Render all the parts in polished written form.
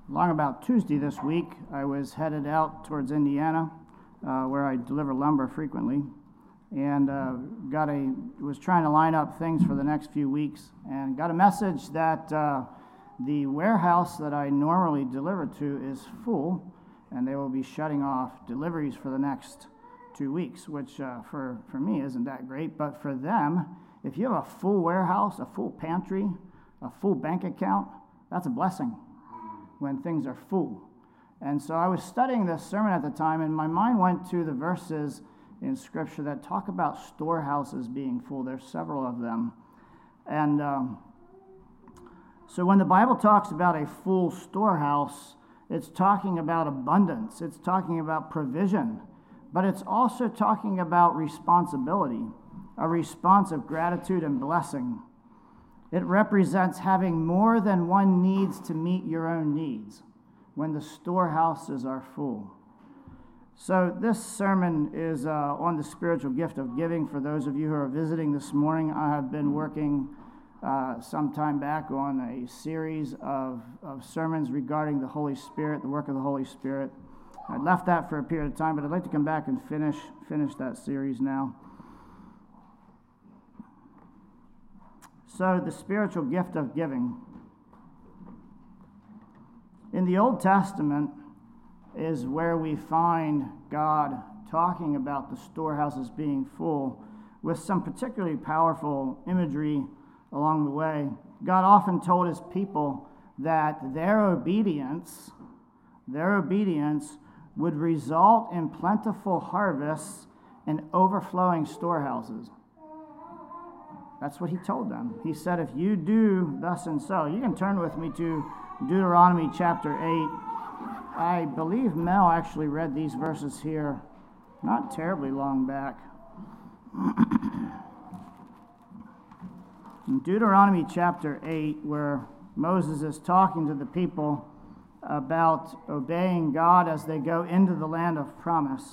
Along about Tuesday this week, I was headed out towards Indiana, where I deliver lumber frequently, and was trying to line up things for the next few weeks, and got a message that the warehouse that I normally deliver to is full, and they will be shutting off deliveries for the next 2 weeks, which for me isn't that great, but for them, if you have a full warehouse, a full pantry, a full bank account, that's a blessing when things are full. And so I was studying this sermon at the time, and my mind went to the verses in Scripture that talk about storehouses being full. There's several of them. And so when the Bible talks about a full storehouse, it's talking about abundance. It's talking about provision. But it's also talking about responsibility, a response of gratitude and blessing. It represents having more than one needs to meet your own needs when the storehouses are full. So this sermon is on the spiritual gift of giving. For those of you who are visiting this morning, I have been working some time back on a series of sermons regarding the Holy Spirit, the work of the Holy Spirit. I left that for a period of time, but I'd like to come back and finish that series now. So the spiritual gift of giving. In the Old Testament is where we find God talking about the storehouses being full with some particularly powerful imagery along the way. God often told his people that their obedience would result in plentiful harvests and overflowing storehouses. That's what he told them. He said, if you do thus and so, you can turn with me to Deuteronomy chapter 8. I believe Mel actually read these verses here not terribly long back. In Deuteronomy chapter 8, where Moses is talking to the people about obeying God as they go into the land of promise.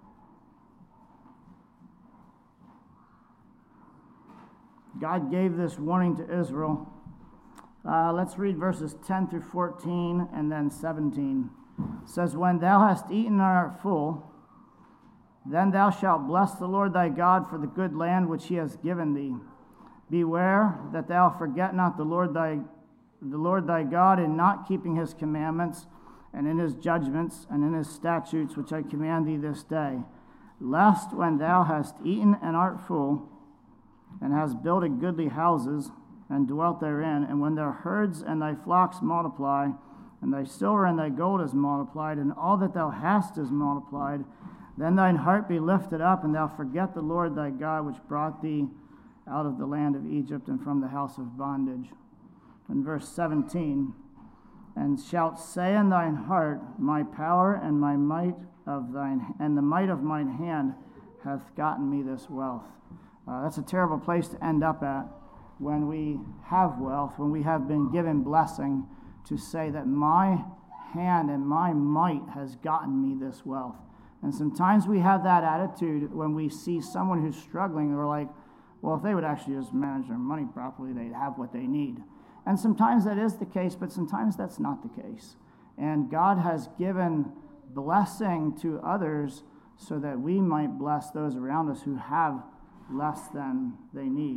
God gave this warning to Israel. Let's read verses 10 through 14 and then 17. It says, when thou hast eaten and art full, then thou shalt bless the Lord thy God for the good land which he has given thee. Beware that thou forget not the Lord thy God in not keeping his commandments and in his judgments and in his statutes which I command thee this day, lest when thou hast eaten and art full, and hast builded goodly houses, and dwelt therein, and when their herds and thy flocks multiply, and thy silver and thy gold is multiplied, and all that thou hast is multiplied, then thine heart be lifted up, and thou forget the Lord thy God, which brought thee out of the land of Egypt and from the house of bondage. In verse 17, and shalt say in thine heart, my power and my might of thine, and the might of mine hand hath gotten me this wealth. That's a terrible place to end up at when we have wealth, when we have been given blessing, to say that my hand and my might has gotten me this wealth. And sometimes we have that attitude when we see someone who's struggling, and we're like, well, if they would actually just manage their money properly, they'd have what they need. And sometimes that is the case, but sometimes that's not the case. And God has given blessing to others so that we might bless those around us who have less than they need.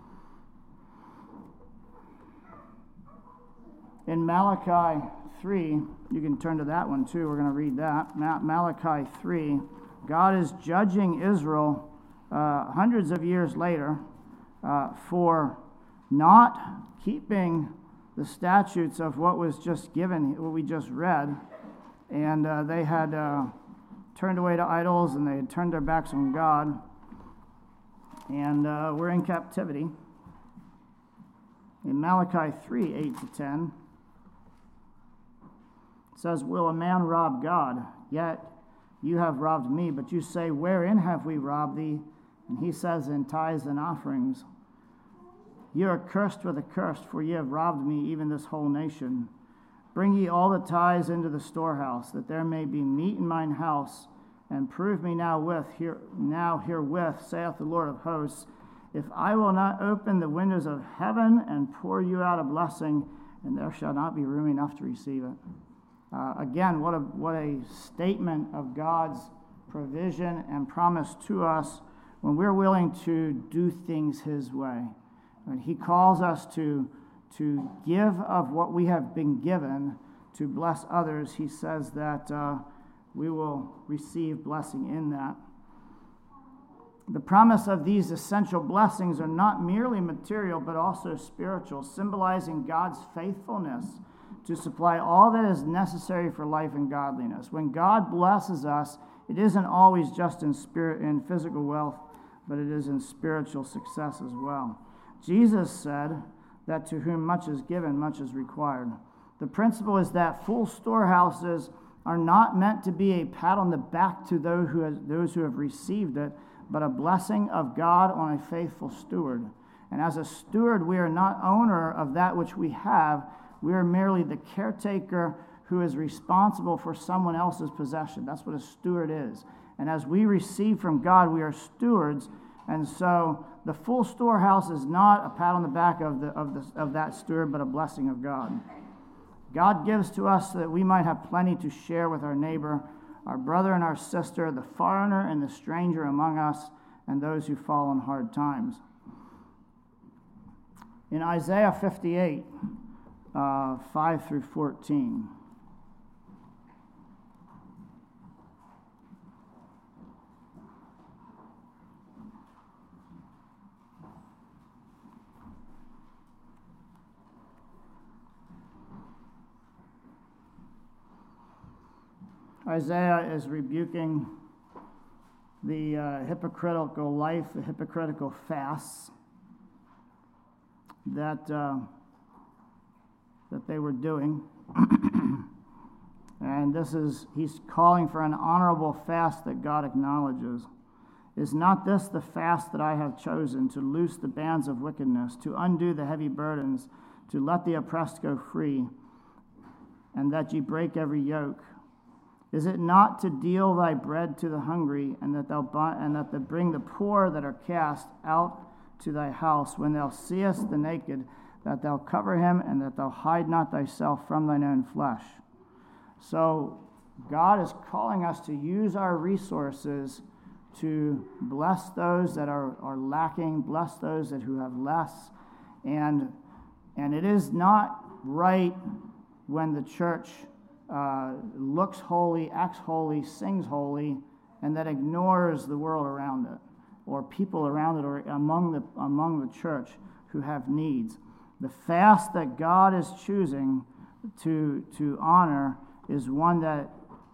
In Malachi 3, you can turn to that one too, we're going to read that. Malachi 3, God is judging Israel hundreds of years later for not keeping the statutes of what was just given, what we just read. And they had turned away to idols, and they had turned their backs on God. And we're in captivity. In Malachi 3, 8 to 10, it says, will a man rob God? Yet you have robbed me. But you say, wherein have we robbed thee? And he says, in tithes and offerings. You are cursed with a curse, for ye have robbed me, even this whole nation. Bring ye all the tithes into the storehouse, that there may be meat in mine house, and prove me herewith, saith the Lord of hosts, if I will not open the windows of heaven and pour you out a blessing, and there shall not be room enough to receive it. Again, what a statement of God's provision and promise to us when we're willing to do things His way. When He calls us to give of what we have been given to bless others, He says that we will receive blessing in that. The promise of these essential blessings are not merely material, but also spiritual, symbolizing God's faithfulness to supply all that is necessary for life and godliness. When God blesses us, it isn't always just in spirit and physical wealth, but it is in spiritual success as well. Jesus said that to whom much is given, much is required. The principle is that full storehouses are not meant to be a pat on the back to those who have received it, but a blessing of God on a faithful steward. And as a steward, we are not owner of that which we have. We are merely the caretaker who is responsible for someone else's possession. That's what a steward is. And as we receive from God, we are stewards. And so the full storehouse is not a pat on the back of that steward, but a blessing of God. God gives to us so that we might have plenty to share with our neighbor, our brother and our sister, the foreigner and the stranger among us, and those who fall in hard times. In Isaiah 58, 5 through 14. Isaiah is rebuking the hypocritical life, the hypocritical fasts that they were doing. And he's calling for an honorable fast that God acknowledges. Is not this the fast that I have chosen, to loose the bands of wickedness, to undo the heavy burdens, to let the oppressed go free, and that ye break every yoke? Is it not to deal thy bread to the hungry, and that thou bring the poor that are cast out to thy house, when thou seest the naked, that thou cover him, and that thou hide not thyself from thine own flesh? So God is calling us to use our resources to bless those that are lacking, bless those who have less, and it is not right when the church looks holy, acts holy, sings holy, and that ignores the world around it, or people around it, or among the church who have needs. The fast that God is choosing to honor is one that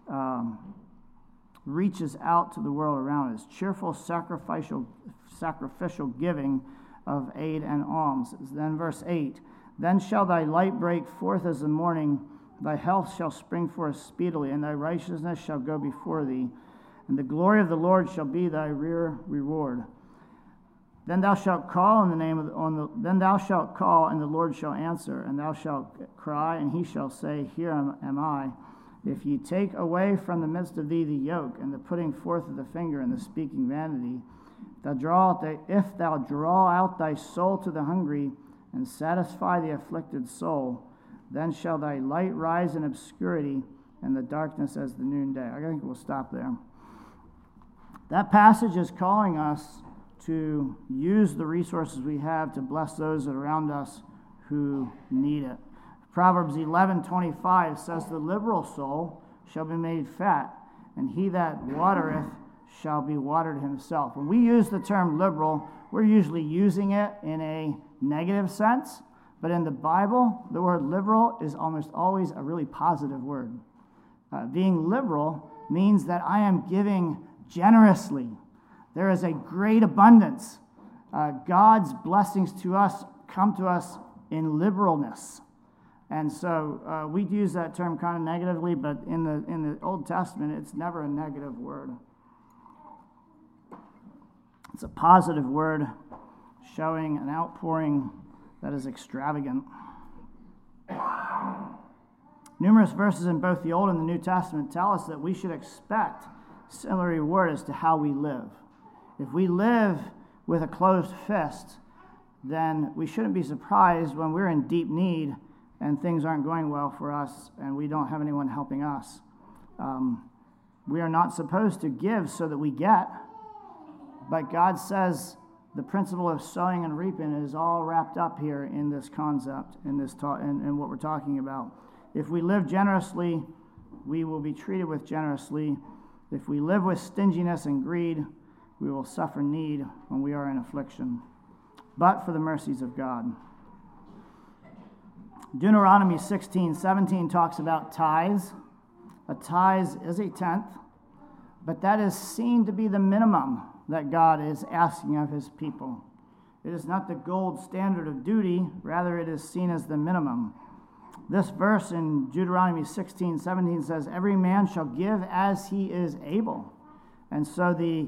reaches out to the world around us. Cheerful sacrificial giving of aid and alms. Then verse 8, then shall thy light break forth as the morning, thy health shall spring forth speedily, and thy righteousness shall go before thee, and the glory of the Lord shall be thy rear reward. Then thou shalt call and the Lord shall answer, and thou shalt cry, and he shall say, Here am I. If ye take away from the midst of thee the yoke, and the putting forth of the finger, and the speaking vanity, if thou draw out thy soul to the hungry, and satisfy the afflicted soul, then shall thy light rise in obscurity, and the darkness as the noonday. I think we'll stop there. That passage is calling us to use the resources we have to bless those around us who need it. Proverbs 11:25 says, the liberal soul shall be made fat, and he that watereth shall be watered himself. When we use the term liberal, we're usually using it in a negative sense. But in the Bible, the word liberal is almost always a really positive word. Being liberal means that I am giving generously. There is a great abundance. God's blessings to us come to us in liberalness. And so we use that term kind of negatively, but in the Old Testament, it's never a negative word. It's a positive word showing an outpouring that is extravagant. Numerous verses in both the Old and the New Testament tell us that we should expect similar reward as to how we live. If we live with a closed fist, then we shouldn't be surprised when we're in deep need and things aren't going well for us and we don't have anyone helping us. We are not supposed to give so that we get, but God says the principle of sowing and reaping is all wrapped up here in this concept, in what we're talking about. If we live generously, we will be treated with generously. If we live with stinginess and greed, we will suffer need when we are in affliction. But for the mercies of God. Deuteronomy 16:17 talks about tithes. A tithe is a tenth, but that is seen to be the minimum that God is asking of his people. It is not the gold standard of duty, rather it is seen as the minimum. This verse in Deuteronomy 16:17 says, "Every man shall give as he is able." And so the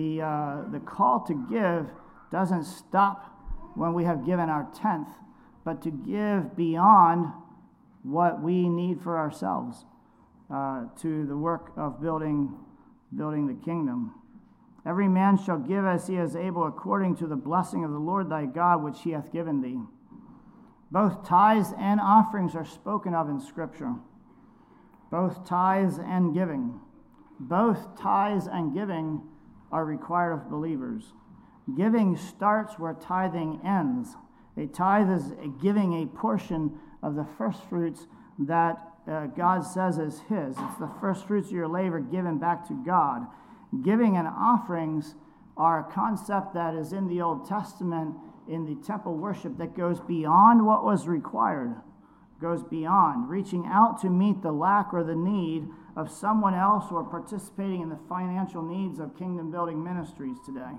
call to give doesn't stop when we have given our tenth, but to give beyond what we need for ourselves to the work of building the kingdom. Every man shall give as he is able, according to the blessing of the Lord thy God, which he hath given thee. Both tithes and offerings are spoken of in Scripture. Both tithes and giving. Both tithes and giving are required of believers. Giving starts where tithing ends. A tithe is giving a portion of the first fruits that God says is his. It's the first fruits of your labor given back to God. Giving and offerings are a concept that is in the Old Testament in the temple worship that goes beyond what was required, goes beyond, reaching out to meet the lack or the need of someone else or participating in the financial needs of kingdom building ministries today.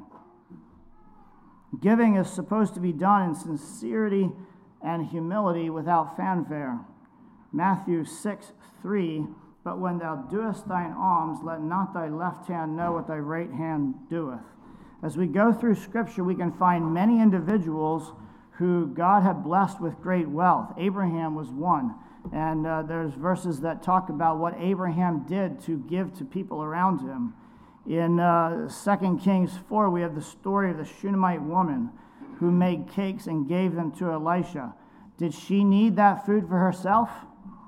Giving is supposed to be done in sincerity and humility without fanfare. Matthew 6:3, "But when thou doest thine alms, let not thy left hand know what thy right hand doeth." As we go through Scripture, we can find many individuals who God had blessed with great wealth. Abraham was one. And there's verses that talk about what Abraham did to give to people around him. In 2 Kings 4, we have the story of the Shunammite woman who made cakes and gave them to Elisha. Did she need that food for herself?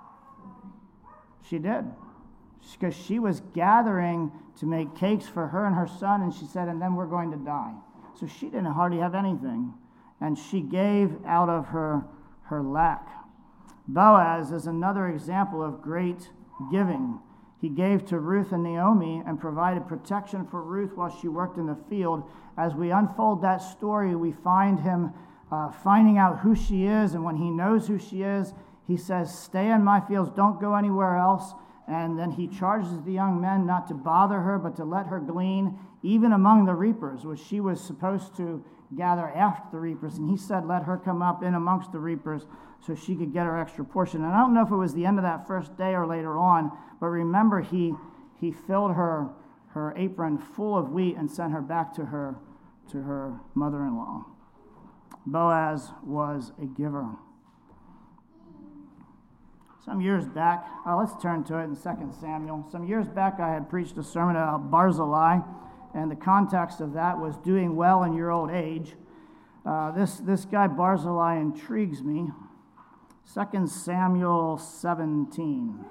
She did. Because she was gathering to make cakes for her and her son, and she said, and then we're going to die. So she didn't hardly have anything. And she gave out of her lack. Boaz is another example of great giving. He gave to Ruth and Naomi and provided protection for Ruth while she worked in the field. As we unfold that story, we find him finding out who she is, and when he knows who she is, he says, "Stay in my fields, don't go anywhere else." And then he charges the young men not to bother her, but to let her glean, even among the reapers, which she was supposed to gather after the reapers. And he said, let her come up in amongst the reapers so she could get her extra portion. And I don't know if it was the end of that first day or later on, but remember he filled her apron full of wheat and sent her back to her mother-in-law. Boaz was a giver. Some years back, let's turn to it in 2 Samuel. Some years back, I had preached a sermon about Barzillai, and the context of that was doing well in your old age. This guy Barzillai intrigues me. 2 Samuel 17.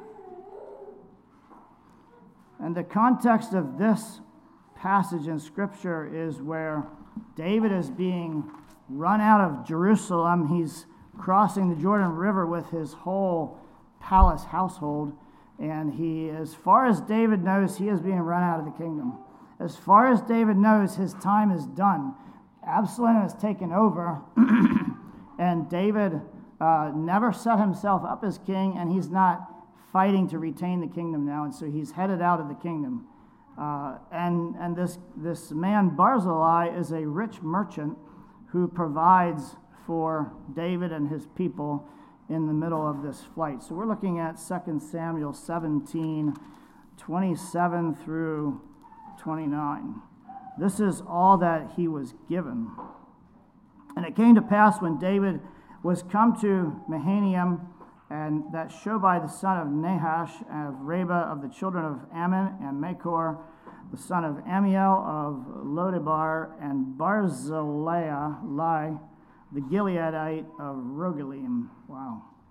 And the context of this passage in Scripture is where David is being run out of Jerusalem. He's crossing the Jordan River with his whole palace household, and as far as David knows, he is being run out of the kingdom. As far as David knows, his time is done. Absalom has taken over, and David never set himself up as king, and he's not fighting to retain the kingdom now, and so he's headed out of the kingdom. And this man Barzillai is a rich merchant who provides for David and his people in the middle of this flight. So we're looking at 2 Samuel 17, 27 through 29. This is all that he was given. And it came to pass when David was come to Mahanaim, and that Shobai the son of Nahash, of Reba of the children of Ammon, and Machor the son of Amiel of Lodebar, and Barzillai the Gileadite of Rogelim. Wow.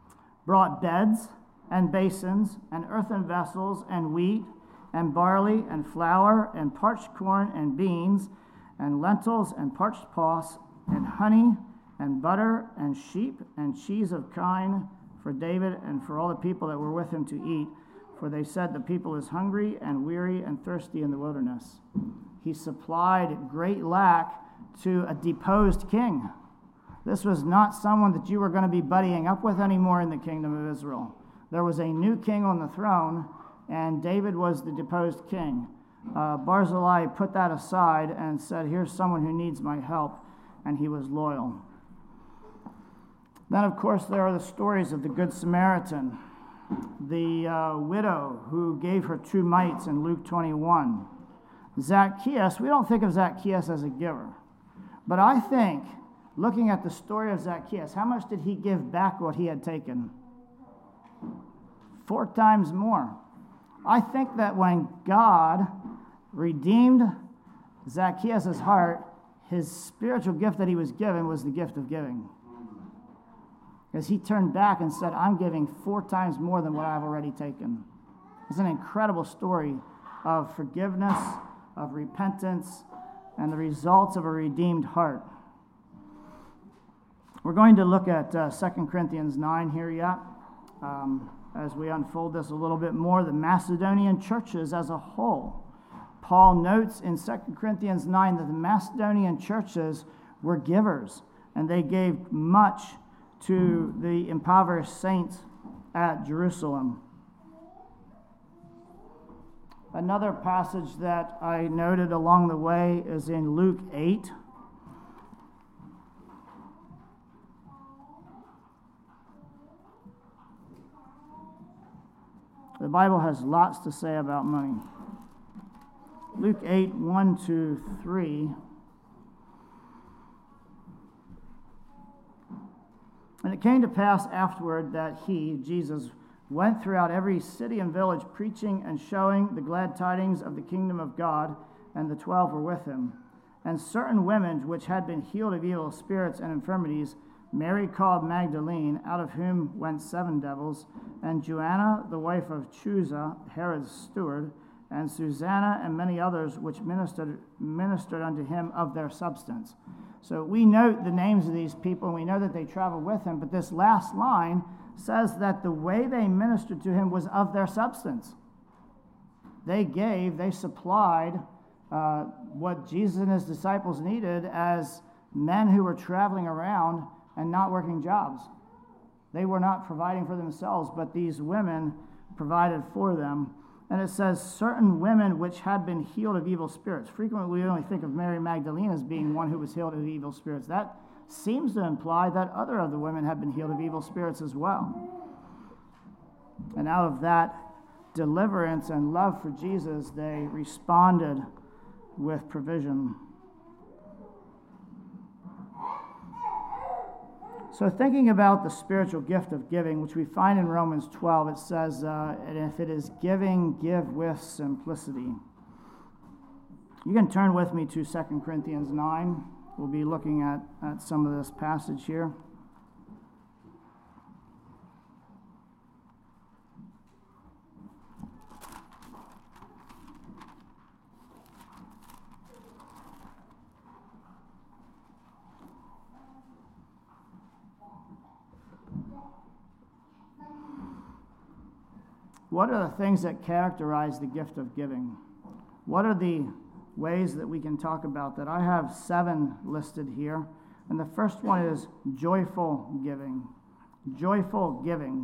brought beds and basins and earthen vessels and wheat and barley and flour and parched corn and beans and lentils and parched pulse and honey and butter and sheep and cheese of kine for David and for all the people that were with him to eat. For they said, the people is hungry and weary and thirsty in the wilderness. He supplied great lack to a deposed king. This was not someone that you were going to be buddying up with anymore in the kingdom of Israel. There was a new king on the throne, and David was the deposed king. Barzillai put that aside and said, here's someone who needs my help, and he was loyal. Then, of course, there are the stories of the Good Samaritan, the widow who gave her 2 mites in Luke 21. Zacchaeus, we don't think of Zacchaeus as a giver, but I think, looking at the story of Zacchaeus, how much did he give back what he had taken? 4 times more. I think that when God redeemed Zacchaeus' heart, his spiritual gift that he was given was the gift of giving. Because he turned back and said, I'm giving 4 times more than what I've already taken. It's an incredible story of forgiveness, of repentance, and the results of a redeemed heart. We're going to look at 2 Corinthians 9 here yet. As we unfold this a little bit more, the Macedonian churches as a whole. Paul notes in 2 Corinthians 9 that the Macedonian churches were givers, and they gave much to the impoverished saints at Jerusalem. Another passage that I noted along the way is in Luke 8. The Bible has lots to say about money. Luke 8, 1-3. And it came to pass afterward that he, Jesus, went throughout every city and village, preaching and showing the glad tidings of the kingdom of God, and the 12 were with him. And certain women which had been healed of evil spirits and infirmities, Mary called Magdalene, out of whom went 7 devils, and Joanna, the wife of Chuza, Herod's steward, and Susanna, and many others which ministered unto him of their substance. So we note the names of these people, and we know that they traveled with him, but this last line says that the way they ministered to him was of their substance. They gave, they supplied what Jesus and his disciples needed as men who were traveling around and not working jobs. They were not providing for themselves, but these women provided for them. And it says, certain women which had been healed of evil spirits. Frequently, we only think of Mary Magdalene as being one who was healed of evil spirits. That seems to imply that other of the women had been healed of evil spirits as well. And out of that deliverance and love for Jesus, they responded with provision. So thinking about the spiritual gift of giving, which we find in Romans 12, it says, and if it is giving, give with simplicity. You can turn with me to 2 Corinthians 9. We'll be looking at some of this passage here. What are the things that characterize the gift of giving? What are the ways that we can talk about that? I have 7 listed here. And the first one is joyful giving. Joyful giving.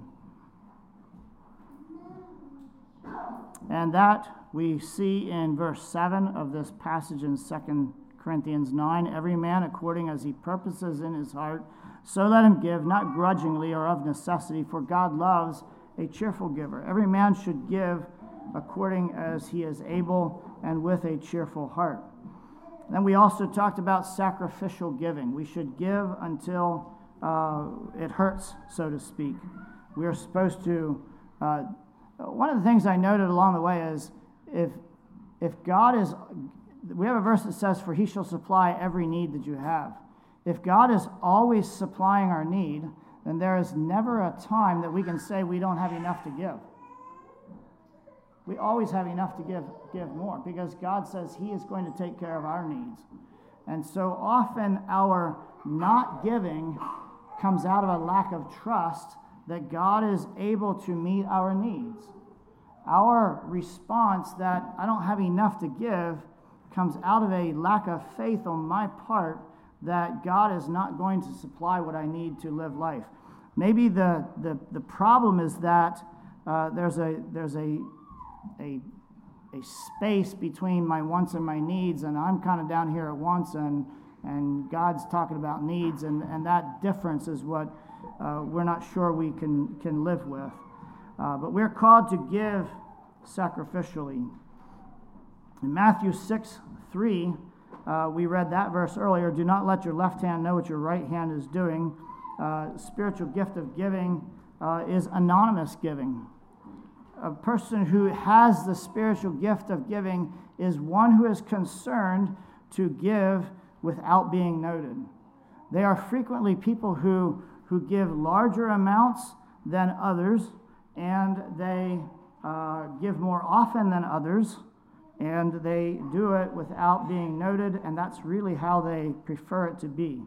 And that we see in verse 7 of this passage in 2 Corinthians 9. Every man according as he purposes in his heart, so let him give, not grudgingly or of necessity, for God loves a cheerful giver. Every man should give according as he is able and with a cheerful heart. Then we also talked about sacrificial giving. We should give until it hurts, so to speak. We are supposed to, one of the things I noted along the way is if God is, we have a verse that says, for he shall supply every need that you have. If God is always supplying our need, then there is never a time that we can say we don't have enough to give. We always have enough to give more, because God says He is going to take care of our needs. And so often our not giving comes out of a lack of trust that God is able to meet our needs. Our response that I don't have enough to give comes out of a lack of faith on my part that God is not going to supply what I need to live life. Maybe the problem is that there's a space between my wants and my needs, and I'm kind of down here at wants, and God's talking about needs, and that difference is what we're not sure we can live with. But we're called to give sacrificially. In Matthew 6:3, we read that verse earlier. Do not let your left hand know what your right hand is doing. Spiritual gift of giving is anonymous giving. A person who has the spiritual gift of giving is one who is concerned to give without being noted. They are frequently people who give larger amounts than others, and they give more often than others, and they do it without being noted, and that's really how they prefer it to be.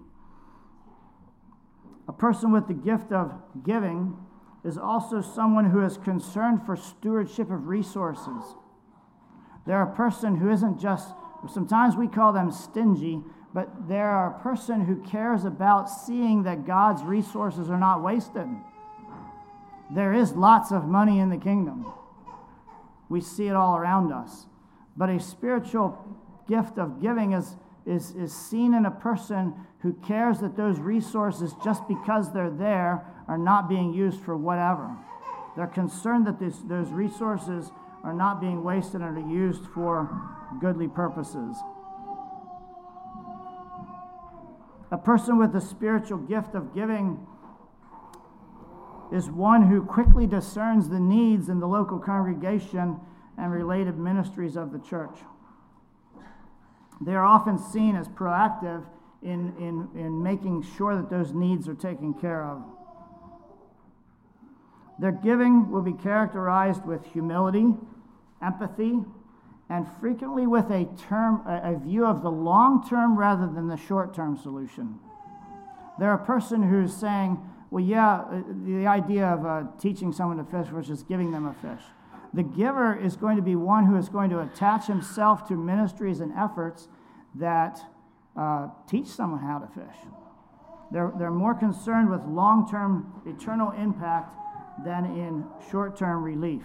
A person with the gift of giving is also someone who is concerned for stewardship of resources. They're a person who isn't just, sometimes we call them stingy, but they're a person who cares about seeing that God's resources are not wasted. There is lots of money in the kingdom. We see it all around us. But a spiritual gift of giving is seen in a person who cares that those resources, just because they're there, are not being used for whatever. They're concerned that those resources are not being wasted and are used for goodly purposes. A person with the spiritual gift of giving is one who quickly discerns the needs in the local congregation and related ministries of the church. They are often seen as proactive in making sure that those needs are taken care of. Their giving will be characterized with humility, empathy, and frequently with a view of the long term rather than the short term solution. They're a person who's saying, well, yeah, the idea of teaching someone to fish versus giving them a fish. The giver is going to be one who is going to attach himself to ministries and efforts that teach someone how to fish. They're more concerned with long-term eternal impact than in short-term relief.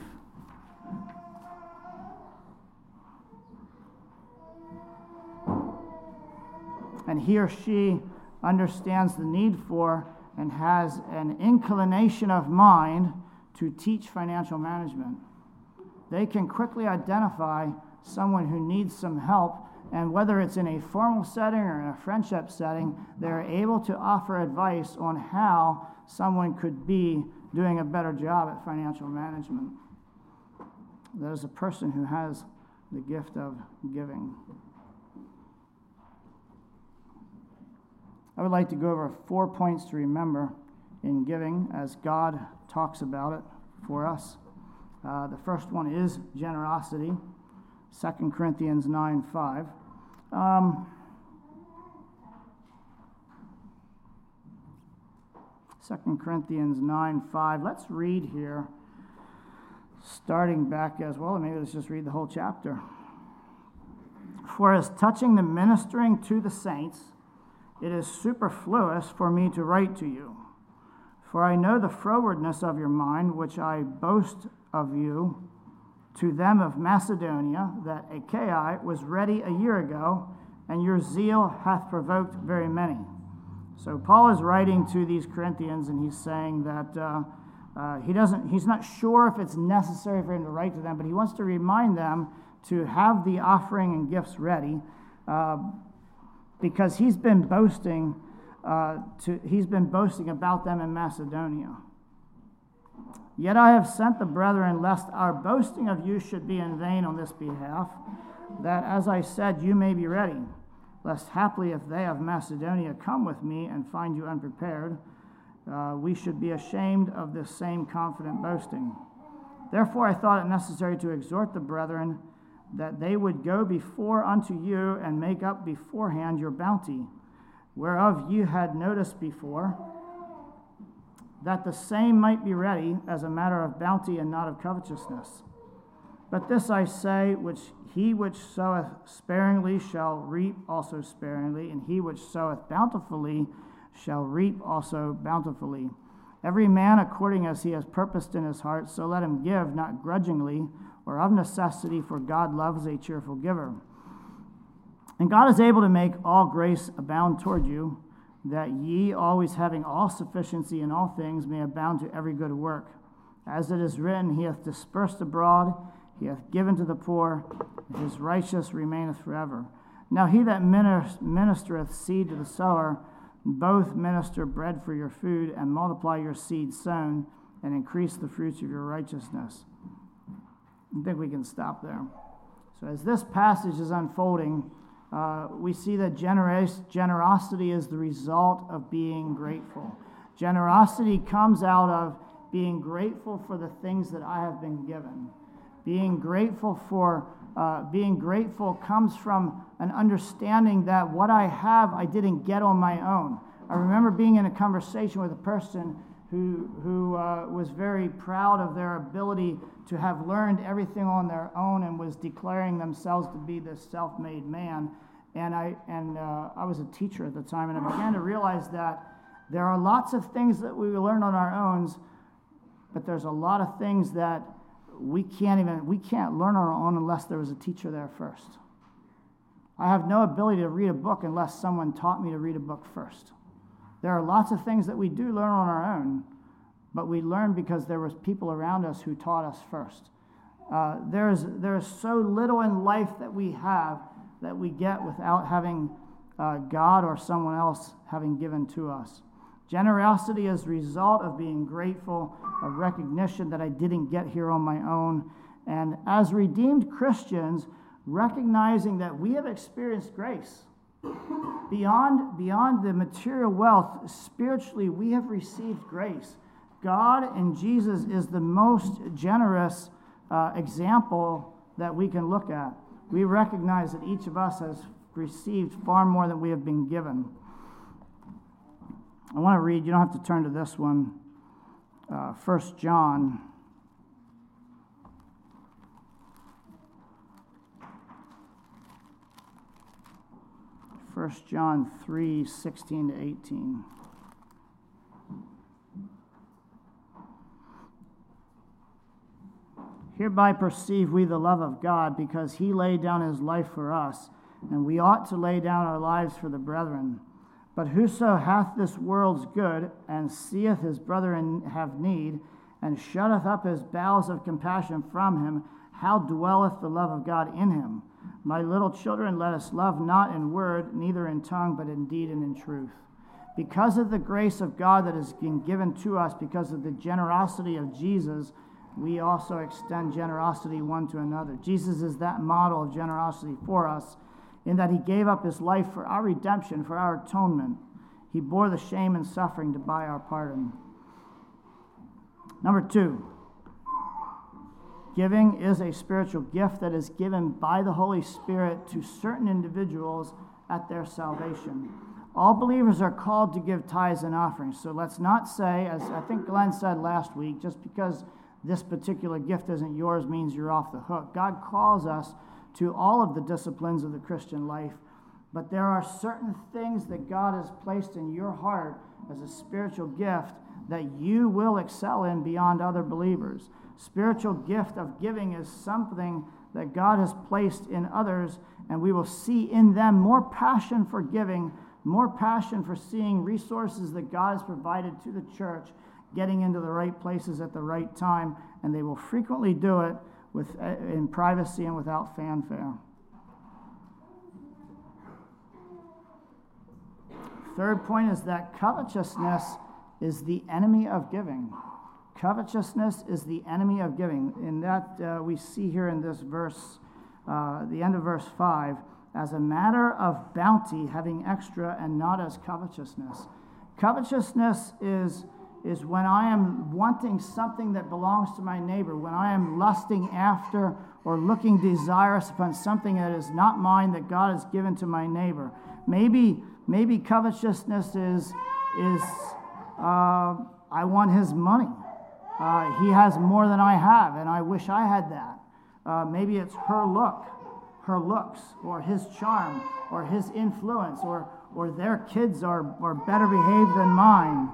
And he or she understands the need for and has an inclination of mind to teach financial management. They can quickly identify someone who needs some help, and whether it's in a formal setting or in a friendship setting, they're able to offer advice on how someone could be doing a better job at financial management. There's a person who has the gift of giving. I would like to go over 4 points to remember in giving as God talks about it for us. The first one is generosity, 2 Corinthians 9:5. 2 Corinthians 9:5. Let's read here, starting back as well. Maybe let's just read the whole chapter. For as touching the ministering to the saints, it is superfluous for me to write to you. For I know the frowardness of your mind, which I boast of you to them of Macedonia, that Achaia was ready a year ago, and your zeal hath provoked very many. So Paul is writing to these Corinthians, and he's saying that he's not sure if it's necessary for him to write to them, but he wants to remind them to have the offering and gifts ready, because he's been boasting about them in Macedonia. Yet I have sent the brethren, lest our boasting of you should be in vain on this behalf, that, as I said, you may be ready, lest haply if they of Macedonia come with me and find you unprepared, we should be ashamed of this same confident boasting. Therefore I thought it necessary to exhort the brethren that they would go before unto you and make up beforehand your bounty, whereof you had noticed before, that the same might be ready as a matter of bounty and not of covetousness. But this I say, which he which soweth sparingly shall reap also sparingly, and he which soweth bountifully shall reap also bountifully. Every man according as he has purposed in his heart, so let him give, not grudgingly or of necessity, for God loves a cheerful giver. And God is able to make all grace abound toward you, that ye, always having all sufficiency in all things, may abound to every good work. As it is written, he hath dispersed abroad, he hath given to the poor, his righteous remaineth forever. Now he that ministereth seed to the sower, both minister bread for your food, and multiply your seed sown, and increase the fruits of your righteousness. I think we can stop there. So as this passage is unfolding, we see that generosity is the result of being grateful. Generosity comes out of being grateful for the things that I have been given. Being grateful comes from an understanding that what I have, I didn't get on my own. I remember being in a conversation with a person who was very proud of their ability to have learned everything on their own and was declaring themselves to be this self-made man. And I was a teacher at the time, and I began to realize that there are lots of things that we learn on our own, but there's a lot of things that we can't learn on our own unless there was a teacher there first. I have no ability to read a book unless someone taught me to read a book first. There are lots of things that we do learn on our own, but we learn because there was people around us who taught us first. There is so little in life that we have that we get without having God or someone else having given to us. Generosity is the result of being grateful, of recognition that I didn't get here on my own, and as redeemed Christians, recognizing that we have experienced grace. Beyond the material wealth, spiritually, we have received grace. God and Jesus is the most generous example that we can look at. We recognize that each of us has received far more than we have been given. I want to read, you don't have to turn to this one, 1 John. 1 John 3, 16 to 18. Hereby perceive we the love of God, because he laid down his life for us, and we ought to lay down our lives for the brethren. But whoso hath this world's good, and seeth his brother have need, and shutteth up his bowels of compassion from him, how dwelleth the love of God in him? My little children, let us love not in word, neither in tongue, but in deed and in truth. Because of the grace of God that has been given to us, because of the generosity of Jesus, we also extend generosity one to another. Jesus is that model of generosity for us, in that he gave up his life for our redemption, for our atonement. He bore the shame and suffering to buy our pardon. Number 2. Giving is a spiritual gift that is given by the Holy Spirit to certain individuals at their salvation. All believers are called to give tithes and offerings. So let's not say, as I think Glenn said last week, just because this particular gift isn't yours means you're off the hook. God calls us to all of the disciplines of the Christian life, but there are certain things that God has placed in your heart as a spiritual gift that you will excel in beyond other believers. Spiritual gift of giving is something that God has placed in others, and we will see in them more passion for giving, more passion for seeing resources that God has provided to the church getting into the right places at the right time, and they will frequently do it in privacy and without fanfare. Third point is that covetousness is the enemy of giving. Covetousness is the enemy of giving. In that we see here in this verse, the end of verse 5, as a matter of bounty, having extra and not as covetousness. Covetousness is when I am wanting something that belongs to my neighbor, when I am lusting after or looking desirous upon something that is not mine that God has given to my neighbor. Maybe covetousness is I want his money. He has more than I have, and I wish I had that. Maybe it's her looks, or his charm, or his influence, or their kids are better behaved than mine.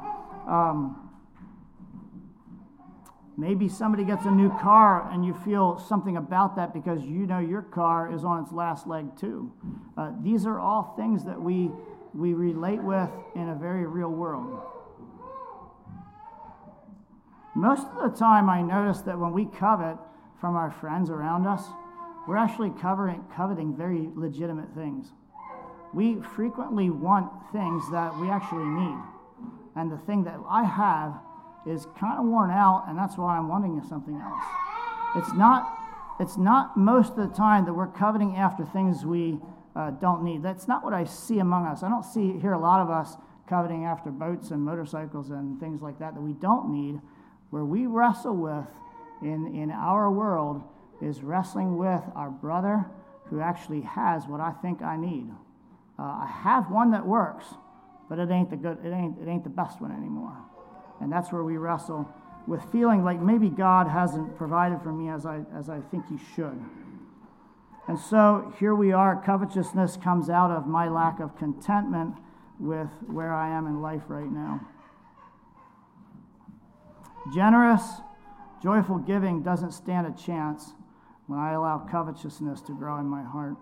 Maybe somebody gets a new car and you feel something about that because you know your car is on its last leg too. These are all things that we relate with in a very real world. Most of the time I notice that when we covet from our friends around us, we're actually coveting very legitimate things. We frequently want things that we actually need. And the thing that I have is kind of worn out, and that's why I'm wanting something else. It's not most of the time that we're coveting after things we don't need. That's not what I see among us. I don't hear a lot of us coveting after boats and motorcycles and things like that we don't need. Where we wrestle with in our world is wrestling with our brother who actually has what I think I need. I have one that works, but it ain't the best one anymore. And that's where we wrestle with feeling like maybe God hasn't provided for me as I think he should. And so here we are. Covetousness comes out of my lack of contentment with where I am in life right now. Generous, joyful giving doesn't stand a chance when I allow covetousness to grow in my heart.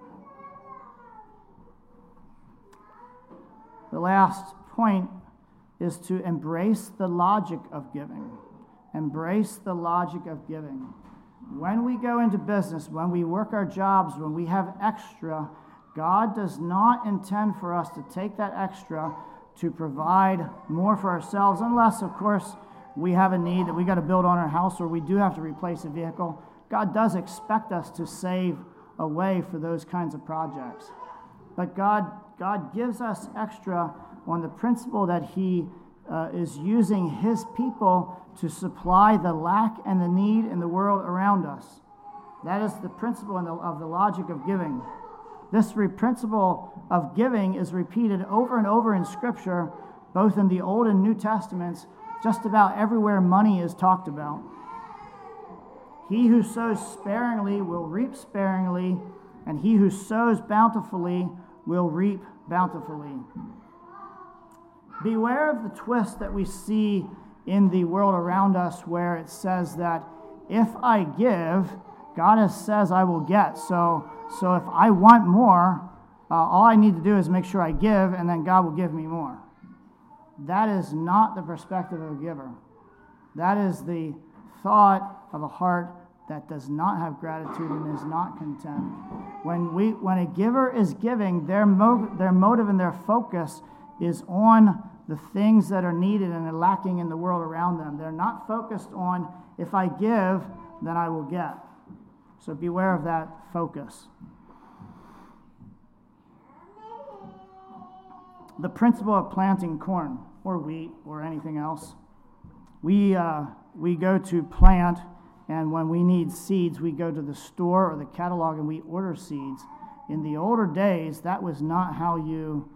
The last point is to embrace the logic of giving. Embrace the logic of giving. When we go into business, when we work our jobs, when we have extra, God does not intend for us to take that extra to provide more for ourselves, unless, of course, we have a need that we got to build on our house or we do have to replace a vehicle. God does expect us to save away for those kinds of projects. But God gives us extra on the principle that he is using his people to supply the lack and the need in the world around us. That is the principle of the logic of giving. This principle of giving is repeated over and over in Scripture, both in the Old and New Testaments, just about everywhere money is talked about. He who sows sparingly will reap sparingly, and he who sows bountifully will reap bountifully. Beware of the twist that we see in the world around us where it says that if I give, God says I will get. So if I want more, all I need to do is make sure I give, and then God will give me more. That is not the perspective of a giver. That is the thought of a heart that does not have gratitude and is not content. When a giver is giving, their motive and their focus is on the things that are needed and are lacking in the world around them. They're not focused on, if I give, then I will get. So beware of that focus. The principle of planting corn or wheat or anything else. We go to plant, and when we need seeds, we go to the store or the catalog and we order seeds. In the older days, that was not how you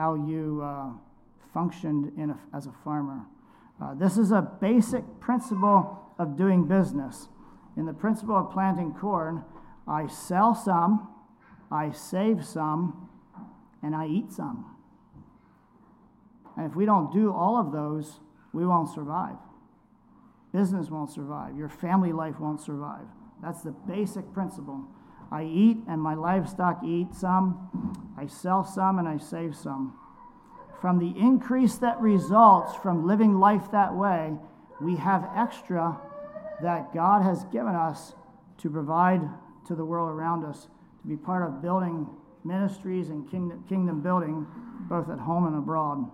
functioned as a farmer. This is a basic principle of doing business. In the principle of planting corn, I sell some, I save some, and I eat some. And if we don't do all of those, we won't survive. Business won't survive. Your family life won't survive. That's the basic principle. I eat and my livestock eat some. I sell some and I save some. From the increase that results from living life that way, we have extra that God has given us to provide to the world around us, to be part of building ministries and kingdom building, both at home and abroad.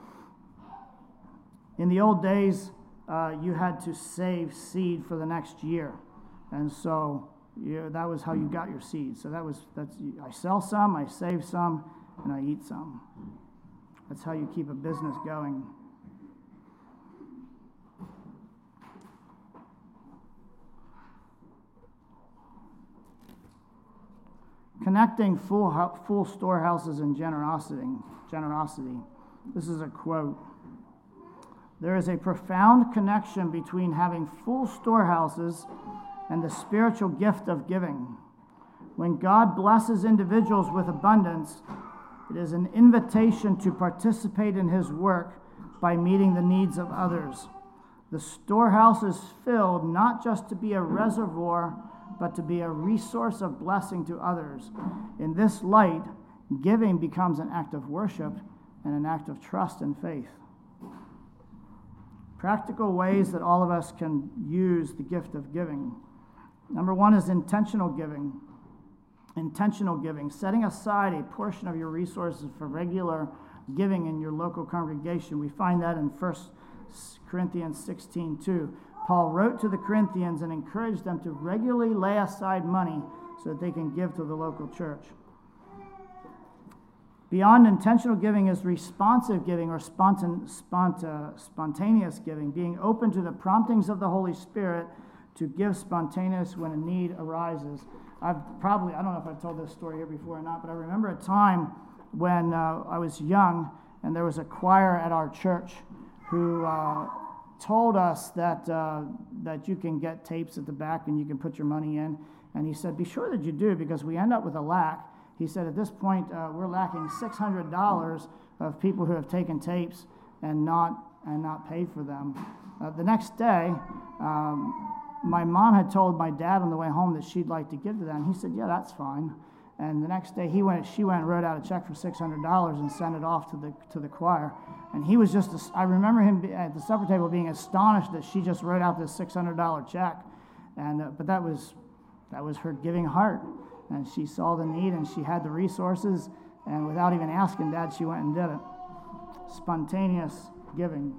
In the old days, you had to save seed for the next year, and so that was how you got your seed. So I sell some, I save some, and I eat some. That's how you keep a business going. Connecting full storehouses and generosity. This is a quote. There is a profound connection between having full storehouses and the spiritual gift of giving. When God blesses individuals with abundance, it is an invitation to participate in his work by meeting the needs of others. The storehouse is filled not just to be a reservoir, but to be a resource of blessing to others. In this light, giving becomes an act of worship and an act of trust and faith. Practical ways that all of us can use the gift of giving. Number one is intentional giving. Intentional giving, setting aside a portion of your resources for regular giving in your local congregation. We find that in 1 Corinthians 16:2. Paul wrote to the Corinthians and encouraged them to regularly lay aside money so that they can give to the local church. Beyond intentional giving is responsive giving or spontaneous giving, being open to the promptings of the Holy Spirit to give spontaneous when a need arises. I don't know if I've told this story here before or not, but I remember a time when I was young and there was a choir at our church who told us that you can get tapes at the back and you can put your money in. And he said, be sure that you do, because we end up with a lack. He said, at this point, we're lacking $600 of people who have taken tapes and not paid for them. The next day, my mom had told my dad on the way home that she'd like to give to them. He said, yeah, that's fine. And the next day, she went and wrote out a check for $600 and sent it off to the choir. And he was I remember him at the supper table being astonished that she just wrote out this $600 check. And but that was her giving heart. And she saw the need and she had the resources. And without even asking Dad, she went and did it. Spontaneous giving.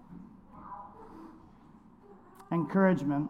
Encouragement.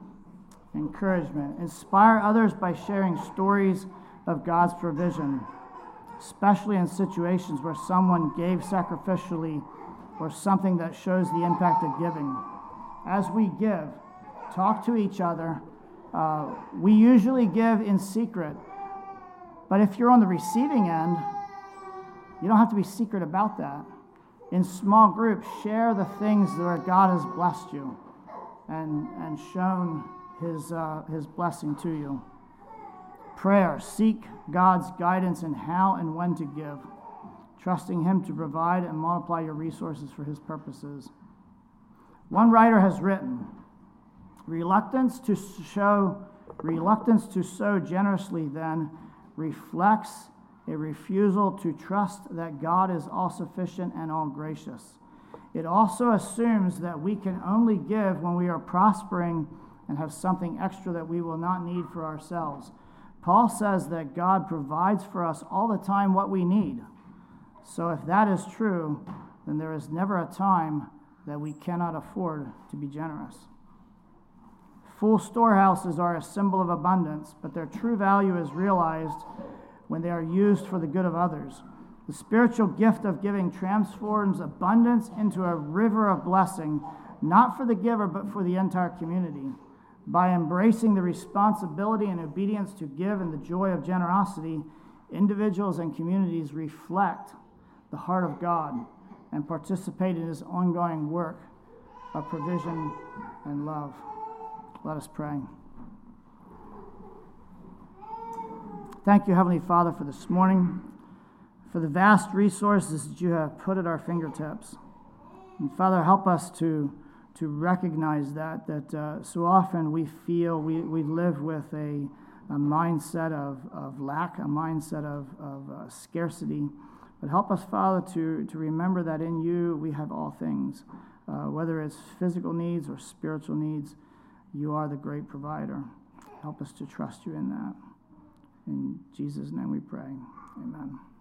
Inspire others by sharing stories of God's provision, especially in situations where someone gave sacrificially or something that shows the impact of giving. As we give, talk to each other. We usually give in secret, but if you're on the receiving end, you don't have to be secret about that. In small groups, share the things where God has blessed you and shown his blessing to you. Prayer. Seek God's guidance in how and when to give, trusting him to provide and multiply your resources for his purposes. One writer has written, reluctance to sow generously then reflects a refusal to trust that God is all-sufficient and all-gracious. It also assumes that we can only give when we are prospering and have something extra that we will not need for ourselves. Paul says that God provides for us all the time what we need. So if that is true, then there is never a time that we cannot afford to be generous. Full storehouses are a symbol of abundance, but their true value is realized when they are used for the good of others. The spiritual gift of giving transforms abundance into a river of blessing, not for the giver, but for the entire community. By embracing the responsibility and obedience to give and the joy of generosity, individuals and communities reflect the heart of God and participate in his ongoing work of provision and love. Let us pray. Thank you, Heavenly Father, for this morning, for the vast resources that you have put at our fingertips. And Father, help us to recognize that so often we feel we live with a mindset of lack, a mindset of scarcity. But help us, Father, to remember that in you we have all things, whether it's physical needs or spiritual needs. You are the great provider. Help us to trust you in that. In Jesus' name we pray. Amen.